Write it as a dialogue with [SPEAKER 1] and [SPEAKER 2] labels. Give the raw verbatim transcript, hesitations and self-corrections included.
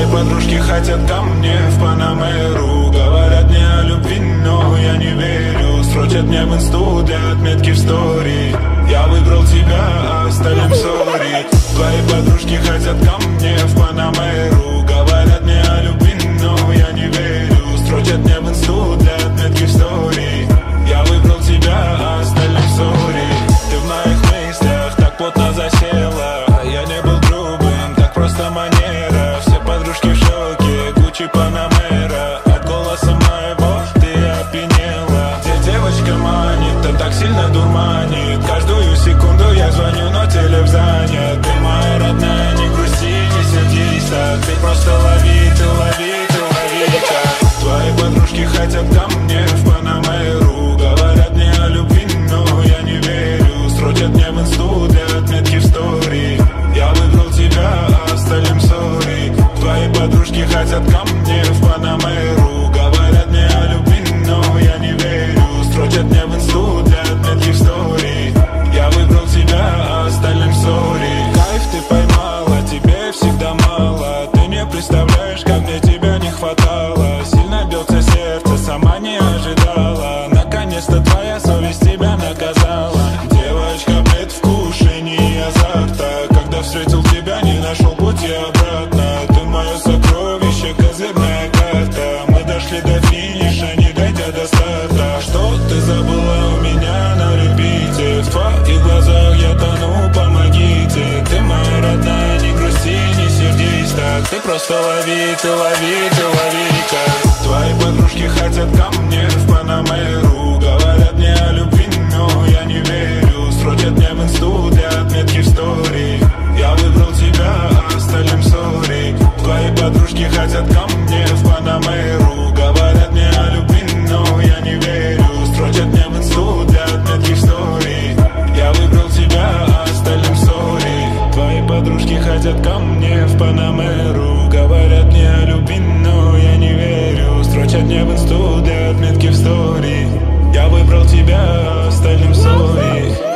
[SPEAKER 1] Твои подружки хотят ко мне в Панамеру. Говорят мне о любви, но я не верю. Строчат мне в инсту для отметки в стори. Я выбрал тебя, а остальным сори. Твои подружки хотят ко мне в Панамеру. Говорят мне о любви, но я не верю. Строчат мне в инсту для отметки в стори. Я выбрал тебя, а остальным сори. Ты в моих мыслях так плотно засела. Я не был грубым, так просто манера. Все подружки в шоке, Гуччи Панамера. От голоса моего ты опьянела. Где девочка манит, а так сильно дурманит. Каждую секунду я звоню, но телефон занят. Ты моя родная, не грусти, не сердись так. Ты просто лови, ты лови, ты лови так. Твои подружки хотят ко мне в Панамеру. Говорят мне о любви, но я не верю. Строчат мне в инсту для отметки в стори. Я выбрал тебя, а остальным сори. Твои подружки хотят ко мне в Панамеру. Говорят мне о любви, но я не верю. Строчат мне в инсту для отметки в стори. Я выбрал тебя, а остальным сори. Кайф ты поймала, тебе всегда мало. Ты не представляешь, как мне тебя не хватало. Сильно бьется сердце, сама не ожидала. Наконец-то твоя совесть тебя наказала. Девочка, предвкушение азарта. Когда встретил тебя, не нашел пути обратно. Ты мое сокровище, козырная карта. Мы дошли до финиша, не дойдя до старта. Что ты забыла у меня на репите? В твоих глазах я тону, помогите. Ты моя родная, не грусти, не сердись так. Ты просто лови, ты лови, ты лови-ка. Твои подружки хотят ко мне в Панамеру. Говорят мне о любви, но я не верю. Строчат мне в инсту для отметки в стори. Я выбрал тебя, а остальным сори. Твои подружки хотят ко мне в Панамеру. Говорят мне о любви, но я не верю. Строчат мне в инсту для отметки в стори. Я выбрал тебя, а остальным сори. Твои подружки хотят ко мне в Панамеру. Говорят мне о любви, но я не верю. Строчат мне в инсту для отметки в стори. Я выбрал тебя, а остальным сори.